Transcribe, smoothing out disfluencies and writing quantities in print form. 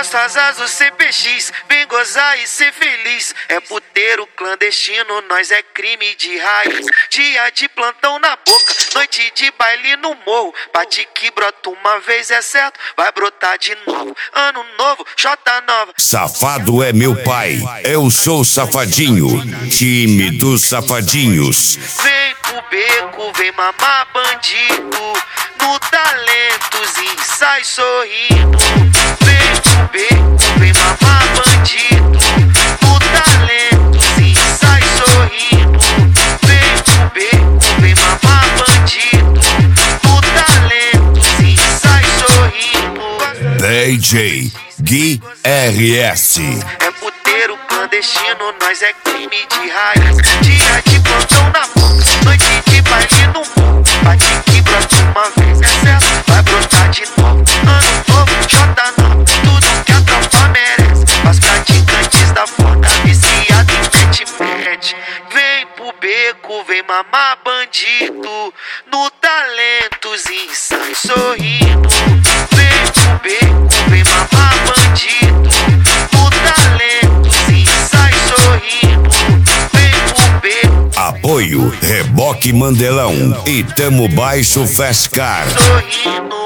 Calças azul CPX, vem gozar e ser feliz. É puteiro clandestino, nós é crime de raiz. Dia de plantão na boca, noite de baile no morro. Bate que brota uma vez é certo, vai brotar de novo. Ano novo, Jota nova. Safado é meu pai, eu sou safadinho, time dos safadinhos. Vem pro beco, vem mamar bandido. No Talentos sai sorrindo. Vem pro beco, vem mamar bandido. No Talentos sai sorrindo. Vem pro beco, vem mamar bandido. No Talentos sai sorrindo. DJ Gui RS. É puteiro clandestino, nós é crime de raiz. Dia de plantão na boca, noite de baile no morro. Bate que brota uma vez, é certo, vai brotar de novo. Ano novo, Jota nova, tudo que a tropa merece. As praticantes da foda, viciado em pet. Vem pro beco, vem mamar bandido. No Talentos sai sorrindo. Vem pro beco, vem mamar bandido. No Talentos sai sorrindo. Vem pro beco. Apoio Reboque Mandelão e Tamo Baixo Fescar. Sorrindo.